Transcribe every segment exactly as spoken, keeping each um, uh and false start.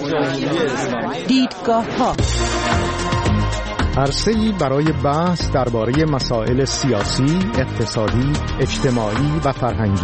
دیدگاه‌ها، عرصه‌ای برای بحث درباره مسائل سیاسی، اقتصادی، اجتماعی و فرهنگی.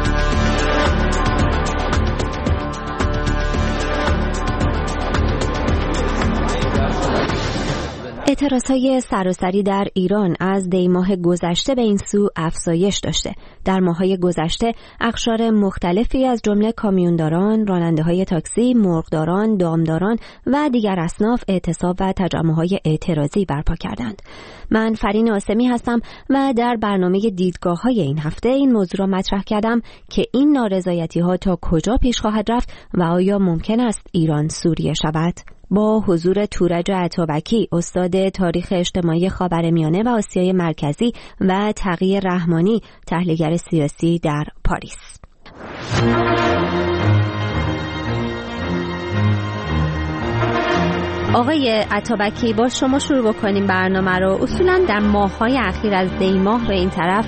اعتراضهای سراسری در ایران از دی ماه گذشته به این سو افزایش داشته. در ماه‌های گذشته اقشار مختلفی از جمله کامیونداران، راننده‌های تاکسی، مرغداران، دامداران و دیگر اصناف اعتصاب و تجمع‌های اعتراضی برپا کردند. من فرین آسمی هستم و در برنامه دیدگاه‌های این هفته این موضوع را مطرح کردم که این نارضایتی‌ها تا کجا پیش خواهد رفت و آیا ممکن است ایران سوریه شود؟ با حضور تورج عطابکی، استاد تاریخ اجتماعی خاورمیانه و آسیای مرکزی و تقی رحمانی، تحلیلگر سیاسی در پاریس. آقای عطابکی، با شما شروع بکنیم برنامه رو. اصولاً در ماه‌های اخیر از دی ماه به این طرف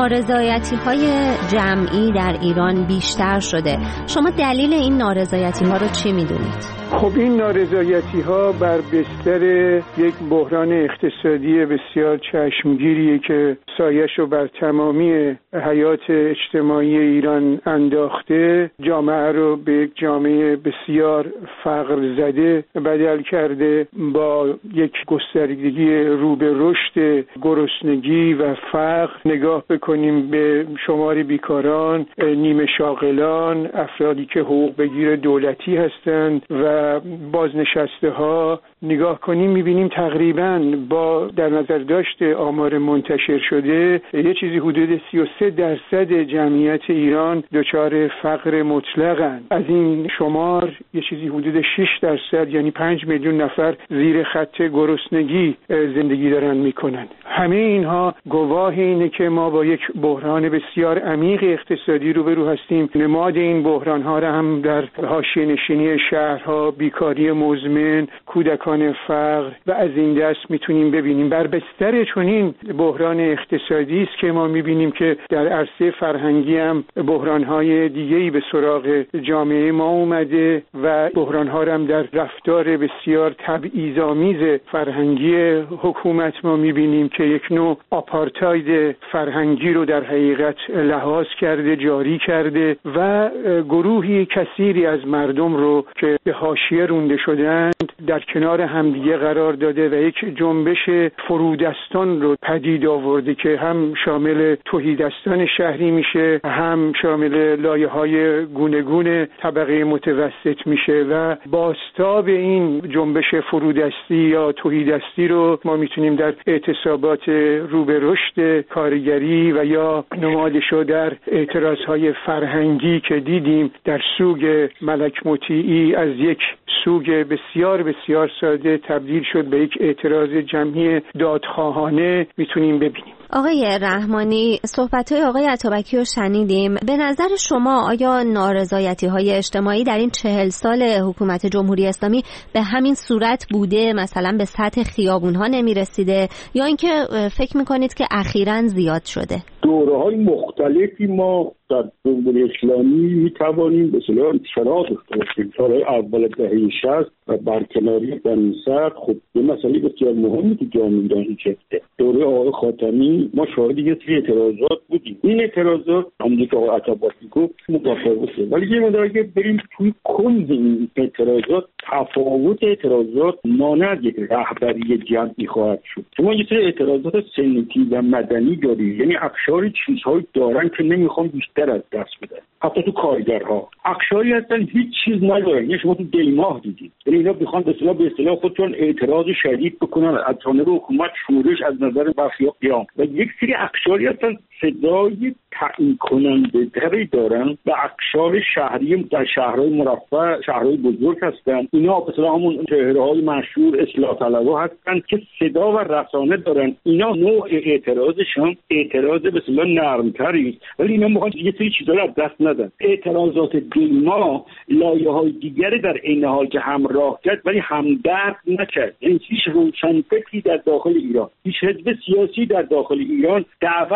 نارضایتی‌های جمعی در ایران بیشتر شده. شما دلیل این نارضایتی‌ها رو چی می‌دونید؟ خب این نارضایتی‌ها بر بستر یک بحران اقتصادی بسیار چشمگیریه که سایش رو بر تمامی حیات اجتماعی ایران انداخته، جامعه رو به یک جامعه بسیار فقر زده بدل کرده، با یک گستردگی رو به رشد گرسنگی و فقر. نگاه بکنیم به شمار بیکاران، نیمه شاغلان، افرادی که حقوق بگیر دولتی هستند و بازنشسته ها، نگاه کنیم میبینیم تقریباً با در نظر داشته آمار منتشر شده یه چیزی حدود سی و سه درصد جمعیت ایران دچار فقر مطلقن. از این شمار یه چیزی حدود شش درصد یعنی پنج میلیون نفر زیر خط گرسنگی زندگی دارن میکنن. همه اینها گواه اینه که ما با یک بحران بسیار عمیق اقتصادی روبرو هستیم. نماد این بحران ها را هم در حاشیه نشینی شهرها، بیکاری مزمن، کودکان فقر و از این دست میتونیم ببینیم. بر بستر چنین بحران اقتصادی است که ما میبینیم که در عرصه فرهنگی هم بحران‌های دیگه‌ای به سراغ جامعه ما اومده و بحران‌ها هم در رفتار بسیار تبعیض‌آمیز فرهنگی حکومت ما میبینیم که یک نوع آپارتاید فرهنگی رو در حقیقت لحاظ کرده، جاری کرده و گروهی کثیری از مردم رو که به حاشیه رونده شدند در کنار همدیگه قرار داده و یک جنبش فرودستان رو پدید آورده که هم شامل تهیدستان شهری میشه، هم شامل لایه‌های گوناگون طبقه متوسط میشه و بازتاب این جنبش فرودستی یا تهیدستی رو ما میتونیم در اعتصابات رو به رشد کارگری و یا نمادشو در اعتراضهای فرهنگی که دیدیم در سوگ ملک مطیعی از یک سوگ بسیار بسیار ساده تبدیل شد به یک اعتراض جمعی دادخواهانه میتونیم ببینیم. آقای رحمانی، صحبت‌های آقای عطابکی رو شنیدیم. به نظر شما آیا نارضایتی‌های اجتماعی در این چهل سال حکومت جمهوری اسلامی به همین صورت بوده، مثلا به سطح خیابون‌ها نمی‌رسیده، یا اینکه فکر می‌کنید که اخیراً زیاد شده؟ دوره‌های مختلفی ما در جمهوری اسلامی می‌توانیم به اصطلاح انتشارات داشتیم. دوره اول دهه شصت و برکناری بنی صدر خب یه مسئله بسیار مهمی تو جامعه ایرانی شکل. دوره آقای خاتمی ما شاهد یه سری اعتراضات بودیم. این اعتراضات همونجوری که آقای عطابکی گفت متفاوته، ولی یه مقدار اگه بریم توی کند این اعتراضات، تفاوت اعتراضات مانند یک رهبری جمعی خواهد شد. شما یه سری اعتراضات سنتی و مدنی دارید، یعنی اقشاری چیزهایی دارن که نمیخوان بیشتر از دست بدن. حتی تو کارگرها اقشاری هستن هیچ چیز ندارن. یعنی شما تو دی ماه دیدید، یعنی اینا میخوان به اصطلاح به اصطلاح خودشون اعتراض شدید بکنن از جانب حکومت، شورش از نظر برخی قیام، و یک سری اقشاری هستن صدای تعیین کننده تری دارن و اقشار شهری در شهرهای مرفه، شهرهای بزرگ هستن. اینا به اصطلاح همون چهره‌های مشهور اصلاح طلبها هستن که صدا و رسانه دارن. اینا نوع اعتراضشون اعتراض به اصطلاح نرم‌تری، ولی اینا میخوان یه سری چیزا رو از دست ندن. اعتراضات دیما لایه‌های دیگری در این حال که همراه کرد ولی همدرد نکرد. یعنی هیچ روشنفکری در داخل ایران، هیچ حزب سیاسی در داخل ایران دعوت نکرد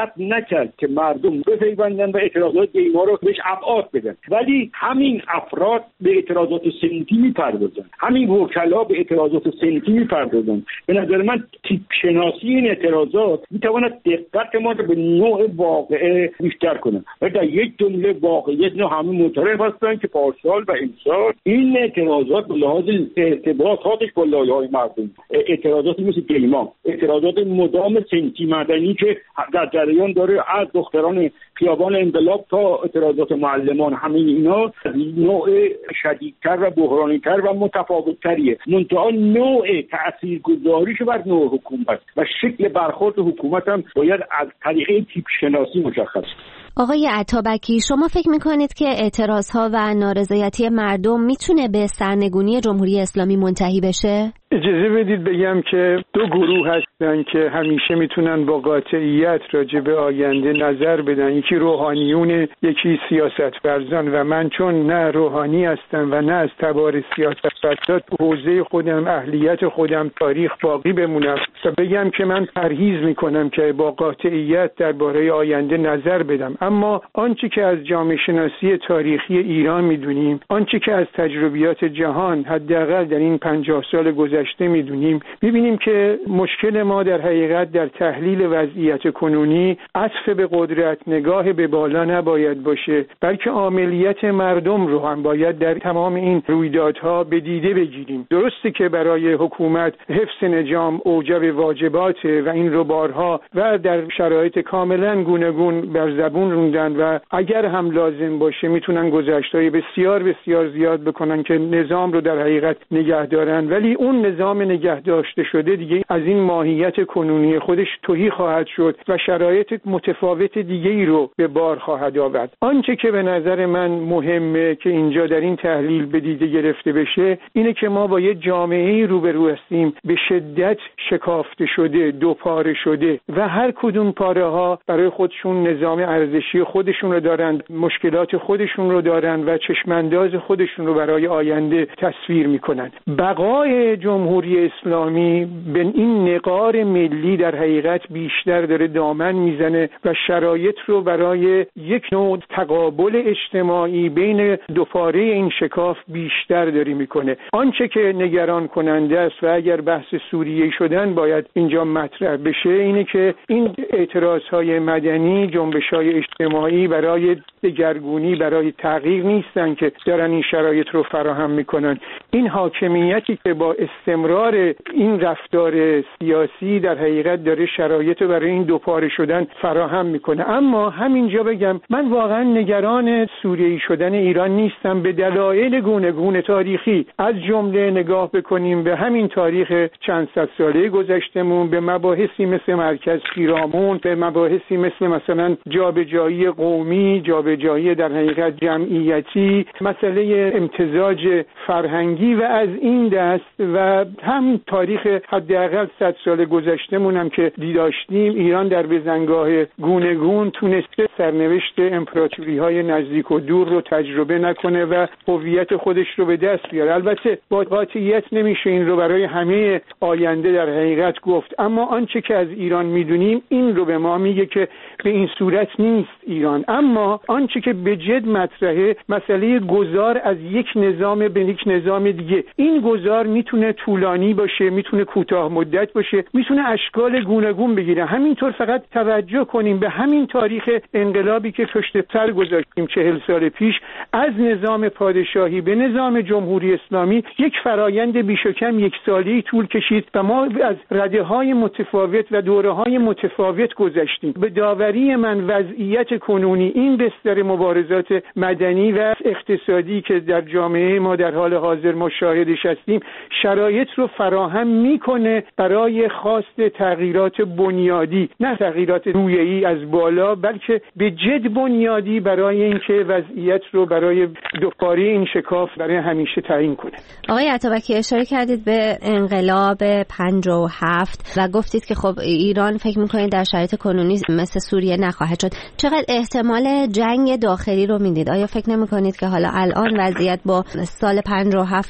کرد که مردم بپیوندن و اعتراضات دیما رو بهش ابعاد بدن، ولی همین افراد به اعتراضات سنتی میپردازن، همین وکلا به اعتراضات سنتی میپردازن. به نظر من تیپ شناسی این اعتراضات میتواند دقت ما رو به نوع واقعه بیشتر کنه و در یک جمله واقعیت نه همه معترف هستن که پارسال و امسال این اعتراضات به لحاظ ارتباطاتش با لایه‌های مردم، اعتراضاتی مثل دیما، اعتراضات مدام سنتی مدنی که در جریان داره از دختران خیابان انقلاب تا اعتراضات معلمان، همه اینا نوع شدیدتر و بحرانی‌تر و متفاوت‌تریه. منتها نوع تاثیرگذاریش بر نوع حکومت و شکل برخورد حکومت هم باید از طریق تیپ شناسی مشخص. آقای عطابکی، شما فکر میکنید که اعتراضها و نارضایتی مردم میتونه به سرنگونی جمهوری اسلامی منتهی بشه؟ اجازه بدید بگم که دو گروه هستن که همیشه میتونن با قاطعیت راجع به آینده نظر بدن، یکی روحانیون، یکی سیاست ورزان و من چون نه روحانی هستم و نه از تبار سیاست ورزان تو حوزه خودم، اهلیت خودم، تاریخ باقی بمونم و بگم که من پرهیز میکنم که با قاطعیت درباره آینده نظر بدم. اما آنچه که از جامعه شناسی تاریخی ایران میدونیم، آنچه که از تجربیات جهان حداقل در این پنجاه سال گذشته میدونیم، میبینیم که مشکل ما در حقیقت در تحلیل وضعیت کنونی عطف به قدرت، نگاه به بالا نباید باشه، بلکه عاملیت مردم رو هم باید در تمام این رویدادها به دیده بگیریم. درسته که برای حکومت حفظ نظام اوجب واجباته و این رو بارها و در شرایط کاملا گوناگون بر زبون روندن و اگر هم لازم باشه میتونن گذشته‌های بسیار بسیار زیاد بکنن که نظام رو در حقیقت نگه دارن، ولی اون نظام نگه داشته شده دیگه از این ماهیت کنونی خودش تهی خواهد شد و شرایط متفاوت دیگه ای رو به بار خواهد آورد. آنچه که به نظر من مهمه که اینجا در این تحلیل به دیده گرفته بشه اینه که ما با یه جامعه‌ای روبرو هستیم به شدت شکافته شده، دو پاره شده و هر کدوم پاره ها برای خودشون نظام ارزشی خودشون رو دارن، مشکلات خودشون رو دارن و چشمانداز خودشون رو برای آینده تصویر میکنن. بقای جمهوری اسلامی به این نقار ملی در حقیقت بیشتر داره دامن میزنه و شرایط رو برای یک نوع تقابل اجتماعی بین دو پاره این شکاف بیشتر داره میکنه. آنچه که نگران کننده است و اگر بحث سوریه شدن باید اینجا مطرح بشه اینه که این اعتراضهای مدنی، جنبش‌های اجتماعی برای دگرگونی، برای تغییر نیستن که دارن این شرایط رو فراهم میکنن. این حاکمیتی که با استمرار این رفتار سیاسی در حقیقت داره شرایط برای این دوپاره شدن فراهم میکنه. اما همینجا بگم من واقعا نگران سوریه‌ای شدن ایران نیستم به دلایل گوناگون تاریخی. از جمله نگاه بکنیم به همین تاریخ چند صد ساله گذشتمون، به مباحثی مثل مرکز پیرامون، به مباحثی مثل مثلا جابجایی قومی، جابجایی در حقیقت جمعیتی، مسئله امتزاج فرهنگی و از این دست و هم تاریخ حداقل صد سال گذشتمون هم که دیداشتیم. ایران در بزنگاه گوناگون تونسته سرنوشت امپراتوری‌های نزدیک و دور رو تجربه نکنه و هویت خودش رو به دست بیاره. البته با قاطعیت نمیشه این رو برای همه آینده در حقیقت گفت، اما آنچه که از ایران میدونیم این رو به ما میگه که به این صورت نیست ایران. اما آنچه که به جد مطرحه مسئله گذار از یک نظام به یک نظام دیگه. این گذار میتونه طولانی باشه، میتونه کوتاه مدت باشه، میتونه اشکال گوناگون بگیره. همینطور فقط توجه کنیم به همین تاریخ انقلابی که پشت سر گذاشتیم چهل سال پیش، از نظام پادشاهی به نظام جمهوری اسلامی یک فرایند بیش و کم یک سالی طول کشید و ما از رده‌های متفاوت و دوره‌های متفاوت گذشتیم. به داوری من وضعیت کنونی این بستر مبارزات مدنی و اقتصادی که در جامعه ما در حال حاضر ما شاهدش هستیم شرایط رو فراهم میکنه برای خواست تغییرات بنیادی، نه تغییرات رویه‌ای از بالا، بلکه به جد بنیادی برای اینکه وضعیت رو برای دوپاره این شکاف برای همیشه تعیین کنه. آقای عطابکی اشاره کردید به انقلاب پنجاه و هفت و گفتید که خب ایران فکر میکنید در شرایط کنونی مثل سوریه نخواهد شد. چقدر احتمال جنگ داخلی رو میدید؟ آیا فکر نمیکنید که حالا الان وضعیت با سال پنجاه و هفت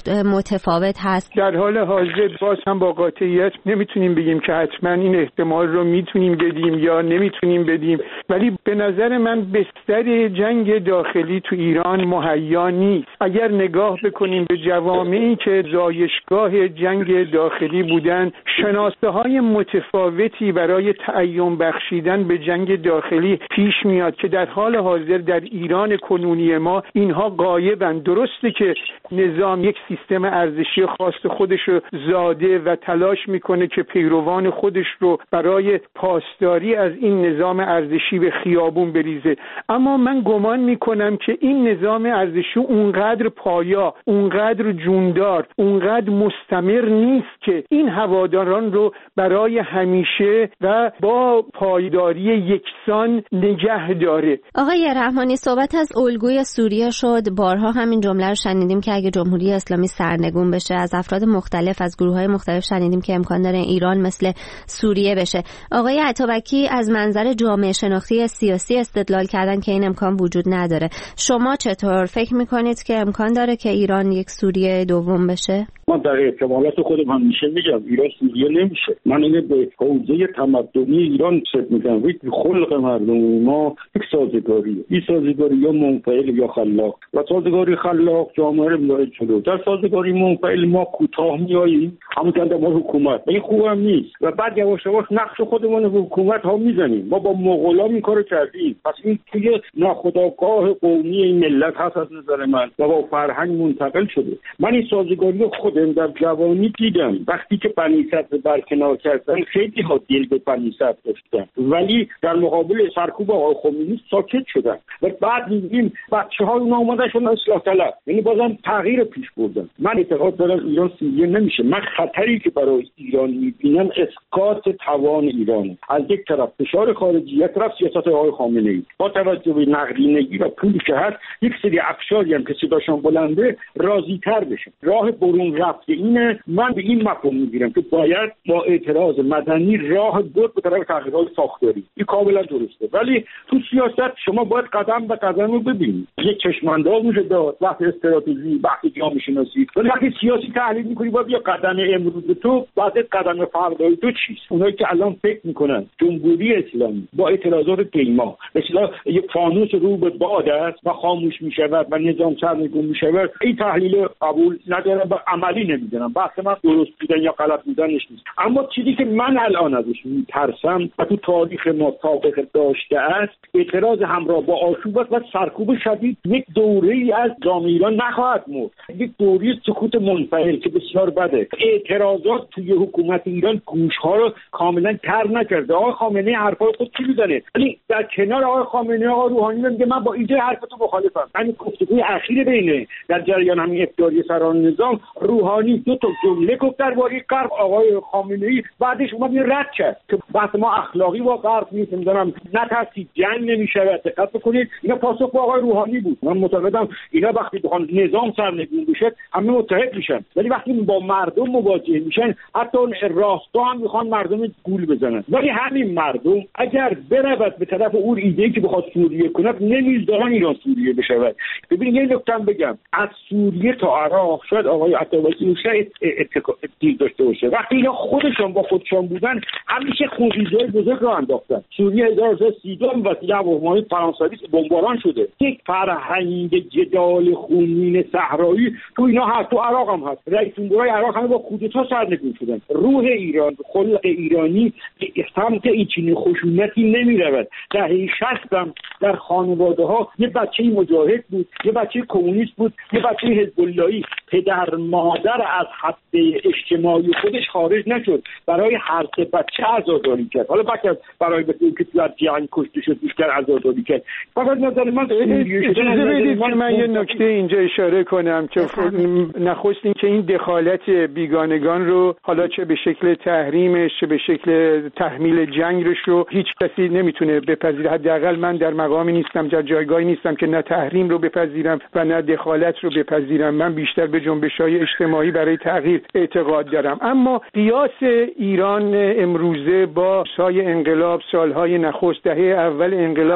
گفت متفاوت هست؟ در حال حاضر باز هم با قاطعیت نمیتونیم بگیم که حتما این احتمال رو میتونیم بدیم یا نمیتونیم بدیم، ولی به نظر من بستر جنگ داخلی تو ایران مهیا نیست. اگر نگاه بکنیم به جوامعی که زایشگاه جنگ داخلی بودن، شناسه های متفاوتی برای تعیین بخشیدن به جنگ داخلی پیش میاد که در حال حاضر در ایران کنونی ما اینها غایبن. درسته که نظام یک سیستم ارزشی خاص خودش رو زاده و تلاش میکنه که پیروان خودش رو برای پاسداری از این نظام ارزشی به خیابون بریزه، اما من گمان میکنم که این نظام ارزشی اونقدر پایا، اونقدر جوندار، اونقدر مستمر نیست که این هواداران رو برای همیشه و با پایداری یکسان نگه داره. آقای رحمانی، صحبت از الگوی سوریه شد. بارها همین جمله رو شنیدیم که اگه جمهوری اسلامی سرنگون بشه، از افراد مختلف از گروه‌های مختلف شنیدیم که امکان داره ایران مثل سوریه بشه. آقای عطابکی از منظر جامعه شناختی سیاسی استدلال کردن که این امکان وجود نداره. شما چطور فکر میکنید که امکان داره که ایران یک سوریه دوم بشه؟ من در احتمالات خودم همیشه میگم ایران سوریه نمیشه. من اینه به حوزه تمدنی ایران فکر میکنم. خلق مردم ما یک سازگاریه. این سازگاری یا منفعل یا خلاق، و سازگاری خلاق جامعه رو میاره جلو. در سازگاری منفعل ما کوتاه میاییم، همون که ما حکومت این خوبم نیست، و بعد یواش یواش نقش خودمون رو حکومت ها میزنیم. ما با مغولا این کارو کردیم. پس این توی ناخودآگاه قومی این ملت هست از نظر من و با فرهنگ منتقل شده. من این سازگاری خودم در جوانی دیدم. وقتی که بنی صدر برکنار کردن خیلی ها دل به بنی صدر داشتن، ولی در مقابل سرکوب آقای خمینی ساکت شدن و بعد می‌بینیم بچه‌ها اون اومدن شدن اصلاح طلب، یعنی بازم تغییر پیش بردن. من اعتقاد دارم ایران سوریه نمیشه. من خطری که برای ایران می‌بینم اسقاط توان ایران. از یک طرف فشار خارجی، یک طرف سیاست آقای خامنه‌ای. با توجه به نقدینگی و پولی که هست، یک سری افشاری هم که صداشون بلنده راضی‌تر بشن. راه برون رفته اینه. من به این مفهوم می‌گیرم که باید با اعتراض مدنی راه برد به طرف تغییرات ساختاری. این کاملا درسته، ولی تو سیاست شما باید قدم به قدم رو ببینید. یک چشمانداز میشه داد وقتی استراتژی، وقتی جامعه شناسی، ولی وقتی سیاسی تحلیل می‌کنی باید بیا قدم امروز تو بعد قدم فردای تو چیست. اونایی که الان فکر می‌کنن جمهوری اسلامی با اعتراضات دیما مثلا یک فانوس رو به باد است و خاموش می‌شود و نظام سرنگون می‌شود، این تحلیل قبول ندارم و عملی نمی‌دونم. بحث من درست بودن یا غلط بودنش نیست، اما چیزی که من الان ازش می‌ترسم و تو تاریخ ما سابقه داشته است، اعتراض همراه با آشوب و سرکوب شدید. یک دوره‌ای از جامعه ایران نخواهد مرد، یک دوره سکوت منفعل که بسیار بده. اعتراضات توی حکومت ایران گوش‌ها رو کاملا تر نکرده. آقای خامنه‌ای حرفای خود چی می‌زنه، ولی در کنار آقای خامنه‌ای آقای روحانی میگه من با ایده حرفتو مخالفم. همین گفتگوی اخیر بینه در جریان همین افطاری سران نظام، روحانی دو تا جمله گفت درباره غرب، آقای خامنه‌ای بعدش اومد رد کرد که بحث ما اخلاقی با غرب نیست، می‌دونم نترسید جنگ نمی‌شود. دقت بکنید اینا پاسخ با آقای روحانی بود. من معتقدم اینا وقتی بخوان نظام سرنگون بشه همه متحد میشن، ولی وقتی با مردم مواجه میشن حتی راستا هم میخوان مردم گول بزنن. ولی همین مردم اگر برود به طرف اون ایده‌ای که بخواد سوریه کنه، نمی‌ذارن ایران سوریه بشه. ببینید یه نکته بگم، از سوریه تا عراق شاید آقای عطابکی شاید اتفاقی داشته باشه. وقتی اینا خودشون با خودشون بودن همیشه خوزیزهای بزرگ رو انداختن. سوریه هزار و سیصد و سی و دو وسیله هواپیمای فرانسوی بمباران شده. یک فرهنگ جدال خونین صحرایی تو اینا هست، تو عراق هم هست. رئیس جمهورای عراق هم با کودتا سرنگون شدن. روح ایران، خلق ایرانی به سمت ایچین خشونتی نمیرود. دهه شصت هم در خانواده ها یه بچه مجاهد بود، یه بچه کمونیست بود، یه بچه حزب اللهی. پدر مادر از حد اجتماعی خودش خارج نشد، برای هر سه بچه عزاداری کرد. حالا بعد برای بچه‌ای که در جنگ کشته شد بیشتر عزاداری کرد. فقط نظر من اجازه بدید که من یه نکته اینجا اشاره کنم که نخست این که این دخالت بیگانگان رو حالا چه به شکل تحریمش چه به شکل تحمیل جنگش رو هیچ کسی نمیتونه بپذیره. حداقل من در مقامی نیستم، در جایگاهی نیستم که نه تحریم رو بپذیرم و نه دخالت رو بپذیرم. من بیشتر به جنبش‌های اجتماعی برای تغییر اعتقاد دارم. اما قیاس ایران امروزه با سای انقلاب، سالهای نخست دهه اول انقلاب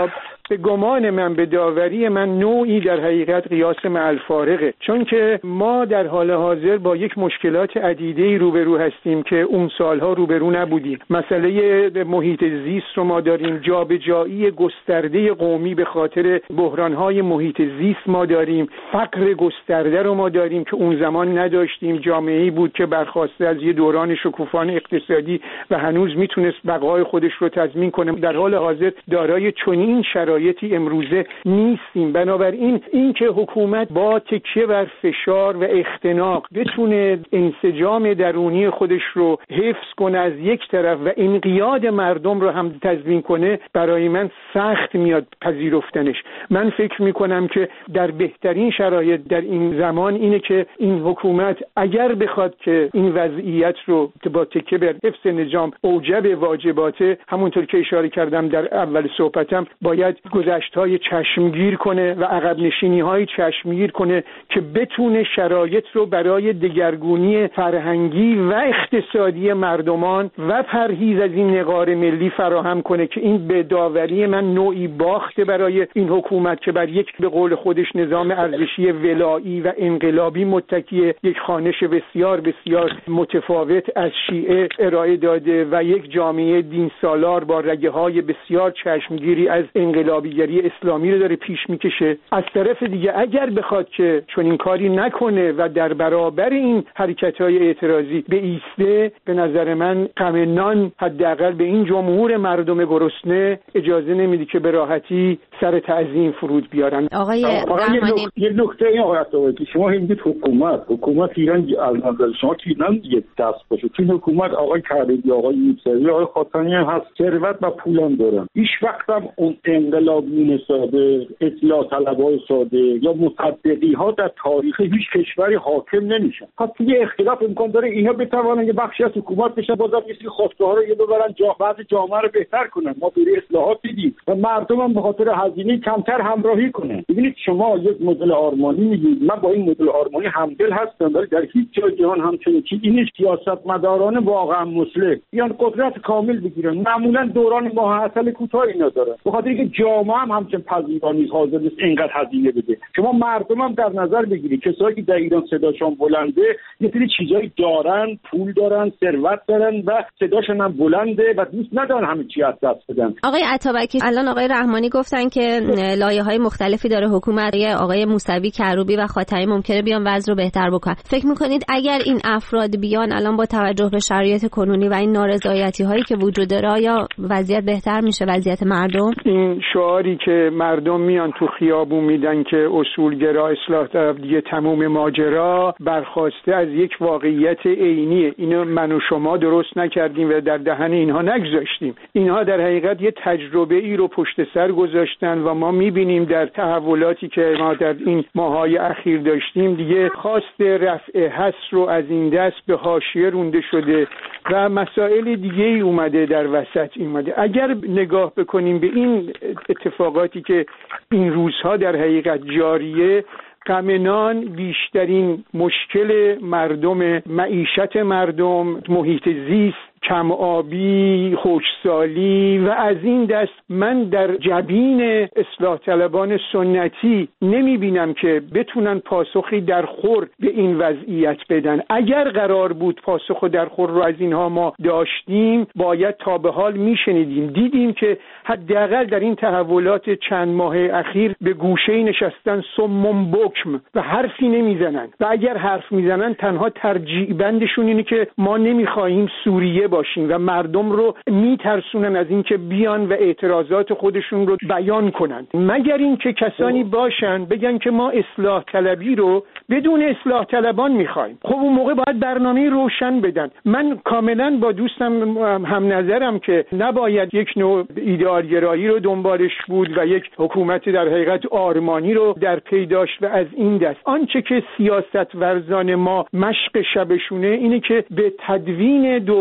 به گمان من، به داوری من، نوعی در حقیقت قیاس مع الفارقه، چون که ما در حال حاضر با یک مشکلات عدیده‌ای روبرو هستیم که اون سالها روبرو نبودیم. مسئله محیط زیست رو ما داریم، جابجایی گسترده قومی به خاطر بحران‌های محیط زیست ما داریم، فقر گسترده رو ما داریم که اون زمان نداشتیم. جامعه‌ای بود که برخواسته از یه دوران شکوفان اقتصادی و هنوز میتونست بقای خودش رو تضمین کنه. در حال حاضر دارای چنین شرایطی امروزه نیستیم. بنابراین این که حکومت با تکیه بر فشار و اختناق بتونه انسجام درونی خودش رو حفظ کنه از یک طرف و انقیاد مردم رو هم تضمین کنه، برای من سخت میاد پذیرفتنش. من فکر میکنم که در بهترین شرایط در این زمان اینه که این حکومت اگر بخواد که این وضعیت رو با تکیه بر حفظ نظام اوجب واجباته، همونطور که اشاره کردم در اول صحبتم، باید گذشت‌های چشمگیر کنه و عقب نشینی‌های چشمگیر کنه که بتونه شرایط رو برای دگرگونی فرهنگی و اقتصادی مردمان و پرهیز از این نقار ملی فراهم کنه که این به داوری من نوعی باخته برای این حکومت که بر یک به قول خودش نظام ارزشی ولایی و انقلابی متکیه، یک خوانش بسیار بسیار متفاوت از شیعه ارائه داده و یک جامعه دین سالار با رگه‌های بسیار چشمگیری از انقلابیگری اسلامی رو داره پیش میکشه. از طرف دیگه اگر بخواد که چون این کاری نکنه و در برابر این حرکت‌های اعتراضی به ایسته، به نظر من غم نان حداقل به این جمهور مردم گرسنه اجازه نمیده که به راحتی سر تعظیم فرود بیارن. آقای رحمانی، یه نکته این آقای عطاوایی، شما میگید حکومت حکومت ایران از نظر شما که ایران یک دست باشه، چون حکومت آقای کریمی، آقای موسوی، آقای خاتمی هست، ثروت و پولم دارن. هیچ وقت هم اون انقلابیون ساده، اصلاح طلبای ساده یا مصدقی ها در تاریخ هیچ کشوری حاکم نمیشن. حتی یه اختلاف امکان داره اینا بتوانن یه بخشی از حکومت بشن، بازم یه سری خواستگاه ها رو یه ببرن جا بعض جامعه رو بهتر کنن. ما برای اصلاحات دیدیم و مردم هم به خاطر هزینه کمتر همراهی کنن. ببینید شما یک مدل آرمانی میگید، من با این مدل آرمانی همدل هستم، ولی در هیچ جای جهان همچنین چیزی نیست. سیاستمداران واقعا مصلح بیان قدرت کامل بگیرن، معمولا دوران ماه عسل کوتاهی ندارن، به خاطر اینکه جامعه هم همچنین پذیرانی حاضر نیست اینقدر هزینه بده. شما مردم هم در نظر بگیرید، کسایی که در ایران صداشون بلنده یه سری چیزایی دارن، پول دارن، ثروت دارن و صداشون هم بلنده و دوست ندارن همه چی از دست بدن. آقای عطابکی، الان آقای رحمانی گفتن که لایه‌های مختلفی داره حکومت، آقای موسوی، کروبی و خاتمی ممکنه بیان وضع رو بهتر بکنن. فکر می‌کنید اگر این افراد بیان الان با توجه به شرایط کنونی و این نارضایتی‌هایی که وجود داره، یا وضعیت بهتر میشه، وضعیت مردم؟ این شعاری که مردم میان تو خیابون میدن که اصولگرا، اصلاح طلب، دیگه تموم ماجرا، برخواسته از یک واقعیت عینیه. اینو من و شما درست نکردیم و در دهن اینها نگذاشتیم. اینها در حقیقت یه تجربه ای رو پشت سر گذاشتن و ما میبینیم در تحولاتی که ما در این ماهای اخیر داشتیم دیگه خواست رفع حصر رو از این دست به حاشیه رونده شده و مسائل دیگه ای اومده در وسط اومده. اگر نگاه بکنیم به این اتفاقاتی که این روزها در حقیقت جاریه، غم نان بیشترین مشکل مردم، معیشت مردم، محیط زیست، کم آبی، خشکسالی و از این دست، من در جبین اصلاح طلبان سنتی نمی بینم که بتونن پاسخی در خور به این وضعیت بدن. اگر قرار بود پاسخ در خور رو از اینها ما داشتیم، باید تا به حال می شنیدیم. دیدیم که حداقل در این تحولات چند ماه اخیر به گوشه نشستن صم بکم و حرفی نمی زنن و اگر حرف می زنن تنها ترجیع بندشون اینه که ما نمی خواهیم سوریه باشیم و مردم رو میترسونن از اینکه بیان و اعتراضات خودشون رو بیان کنن، مگر اینکه کسانی باشن بگن که ما اصلاح طلبی رو بدون اصلاح طلبان میخوایم. خب اون موقع باید برنامه روشن بدن. من کاملا با دوستم هم نظرم که نباید یک نوع ایدئالگرایی رو دنبالش بود و یک حکومت در حقیقت آرمانی رو در پی داشت و از این دست. آنچه که سیاست ورزان ما مشق شبشونه اینه که به تدوین دوران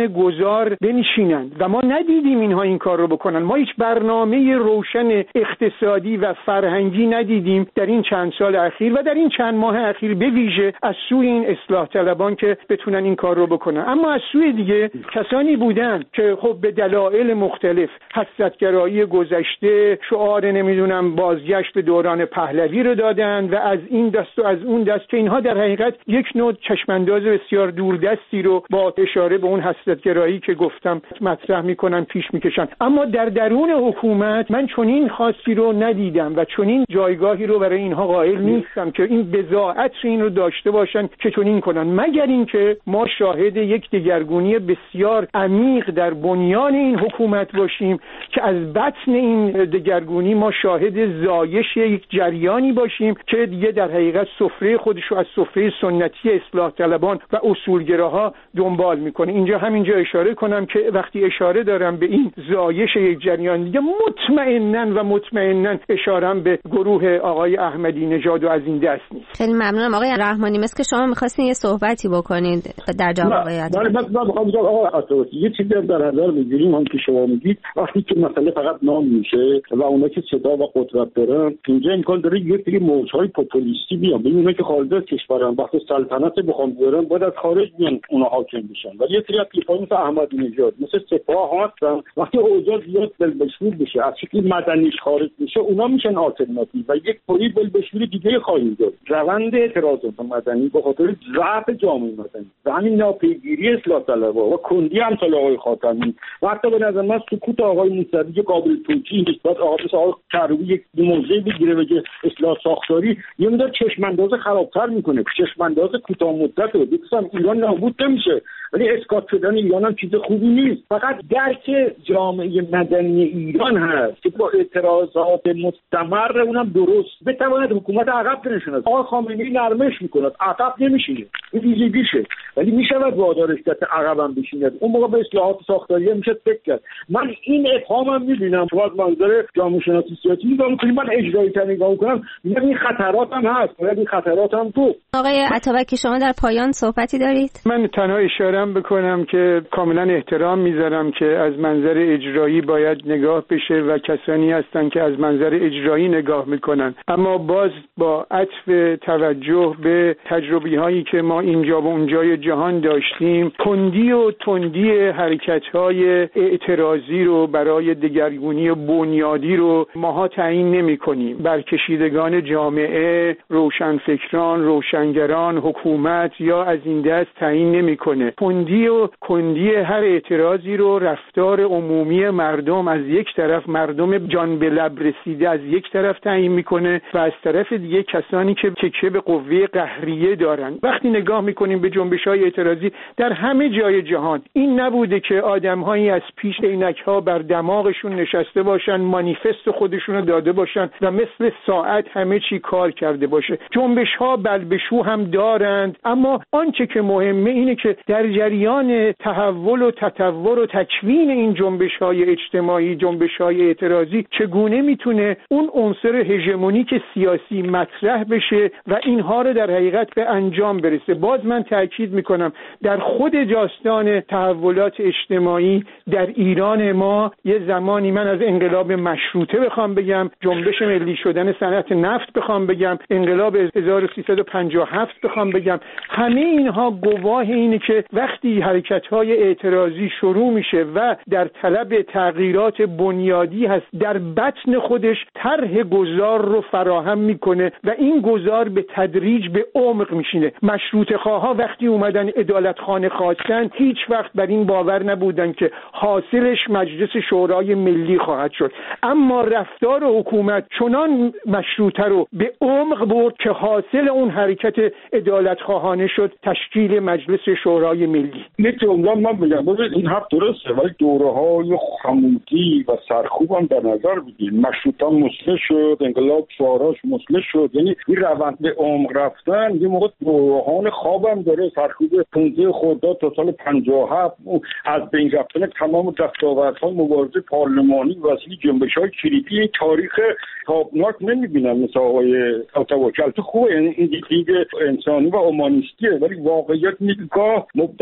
گذار بنشینند و ما ندیدیم اینها این کار رو بکنن. ما هیچ برنامه روشن اقتصادی و فرهنگی ندیدیم در این چند سال اخیر و در این چند ماه اخیر، به ویژه از سوی این اصلاح طلبان که بتونن این کار رو بکنن. اما از سوی دیگه کسانی بودن که خب به دلایل مختلف حسرتگرایی گذشته، شعار نمیدونم بازگشت به دوران پهلوی رو دادن و از این دست و از اون دست، که اینها در حقیقت یک نوع چشمانداز بسیار دوردستی رو با اشاره به اون حسرتگرایی که گفتم مطرح میکنن پیش میکشن. اما در درون حکومت من چنین خاصی رو ندیدم و چنین جایگاهی رو برای اینها قائل نیستم که این بضاعت این رو داشته باشن که چنین کنن، مگر اینکه ما شاهد یک دگرگونی بسیار عمیق در بنیان این حکومت باشیم که از بطن این دگرگونی ما شاهد زایش یک جریانی باشیم که دیگه در حقیقت سفره خودش رو از سفره سنتی اصلاح طلبان و اصولگراها دنبال میکنه. اینجا همینجا اشاره کنم که وقتی اشاره دارم به این زایش یک جریان دیگه، مطمئناً و مطمئناً اشارم به گروه آقای احمدی نژاد و از این دست نیست. خیلی ممنونم آقای رحمانی، مثل که شما می‌خواستین یه صحبتی بکنید در جواب آقای عطوفی. من من می‌خوام بگم آقای عطوفی یه چیزی در نظر بگیریم، هم که شما میگید وقتی که مسئله فقط نام میشه و اونا که صدا و قدرت دارن، اینجا امکان داره یه سری موج‌های پوپولیستی بیان، ببین اونا که خارج از کشورن وقتی سلطنت بخوام بیارن باید از خارج بیان اونا حاکم بشن. ولی یه سری اطلاعات مثل احمدی نژاد مثل سپاه هستن، وقتی اوضاع زیاد بلبشور بشه، از شکل مدنیش خارج بشه، اونا میشن آلترناتیو و یک پولی بلبشور دیگه خواهیم داشت. روند اعتراضات مدنی به خاطر ضعف جامعه مدنی و همین ناپیگیری اصلاح طلبها و کندی امثال آقای خاتمی و حتی به نظر من سکوت آقای موسوی قابل توجیه نسبت آقای کروبی یک موضعی بگیره بگه اصلاح ساختاری یه مقدار چشمانداز خرابتر میکنه، چشمانداز کوتاه مدت رو بگم ایران نابود نمیشه، ولی اسقاط شدن ایران هم چیز خوبی نیست. فقط درک جامعه مدنی ایران هست که با اعتراضات مستمر اونم درست بتواند حکومت عقب بنشیند. آقای خامنه‌ای نرمش میکند، عقب نمیشینه، این ویژگیشه، ولی میشود وادارش کرد عقب هم بشیند. اون موقع به اصلاحات ساختاری میشه فکر کرد. من این ابهامم میبینم تو از منظر جامعه شناسی سیاسی نگاه میکنم، من اجرایی تا نگاه میکنم میگم این خطرات هم هست، باید این خطرات هم تو. آقای عطابکی شما در پایان صحبتی دارید؟ من تنها اشاره‌ام بکنم که کاملا احترام میذارم که از منظر اجرایی باید نگاه بشه و کسانی هستن که از منظر اجرایی نگاه میکنن، اما باز با عطف توجه به تجربی هایی که ما اینجا و اونجای جهان داشتیم، کندی و تندی حرکت های اعتراضی رو برای دگرگونی بنیادی رو ماها تعیین نمی کنیم. برکشیدگان جامعه، روشنفکران، روشنگران، حکومت یا از این دست تعیین نمی کنه. کندی و کندی هر اعتراضی رو رفتار عمومی مردم، از یک طرف مردم جان به لب رسیده از یک طرف تعیین میکنه و از طرف دیگه کسانی که تکیه به قوه قهریه دارن. وقتی نگاه میکنیم به جنبش‌های اعتراضی در همه جای جهان، این نبوده که آدم‌هایی از پیش عینک‌ها بر دماغشون نشسته باشن، مانیفست خودشون رو داده باشن و مثل ساعت همه چی کار کرده باشه. جنبش‌ها بلبشو هم دارند، اما آنچه که مهمه اینه که در جریان تحول و تطور و تکوین این جنبش‌های اجتماعی، جنبش‌های اعتراضی، چگونه میتونه اون عنصر هژمونیک سیاسی مطرح بشه و اینها رو در حقیقت به انجام برسه. باز من تاکید میکنم در خود داستان تحولات اجتماعی در ایران ما یه زمانی، من از انقلاب مشروطه بخوام بگم، جنبش ملی شدن صنعت نفت بخوام بگم، انقلاب هزار و سیصد و پنجاه و هفت بخوام بگم، همه اینها گواه اینه که وقتی حرکت‌های اعتراضی شروع میشه و در طلب تغییرات بنیادی هست، در بطن خودش طرح گذار رو فراهم میکنه و این گذار به تدریج به عمق میشینه. مشروطه خواها وقتی اومدن عدالتخانه خواستن، هیچ وقت بر این باور نبودن که حاصلش مجلس شورای ملی خواهد شد، اما رفتار حکومت چنان مشروطه رو به عمق برد که حاصل اون حرکت عدالتخواهانه شد تشکیل مجلس شورای ملی. یک جمله من بگم، ببین این حرف درسته، ولی دوره‌های خمودی و سرکوب هم در نظر بگیرید. مشروطه مسلح شد، انقلاب شعاراش مسلح شد، یعنی این روند به عمق رفتن یه موقع دورهان خوابم داره. سرکوب پانزده خرداد تا سال پنجاه و هفت از بین رفتن تمام دستاوردهای مبارزه پارلمانی و وسیله جنبش‌های کلیدی تاریخ تابناک نمی‌بینم مثل آقای توکل. تو خوبه این دید انسانی و اومانیستیه، ولی واقعیت میگه گاه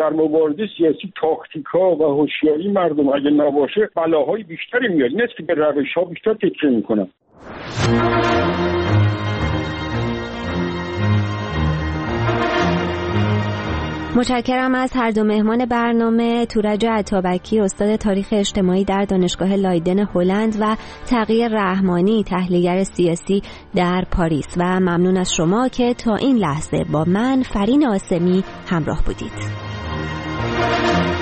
در مبارزه سیاسی تاکتیکا و هوشیاری مردم اگه نباشه بلاهای بیشتری میاد. این است که به روش‌ها بیشتر تکیه میکنن. متشکرم از هر دو مهمان برنامه، تورج عطابکی استاد تاریخ اجتماعی در دانشگاه لایدن هلند و تقی رحمانی تحلیلگر سیاسی در پاریس و ممنون از شما که تا این لحظه با من فرین آسمی همراه بودید.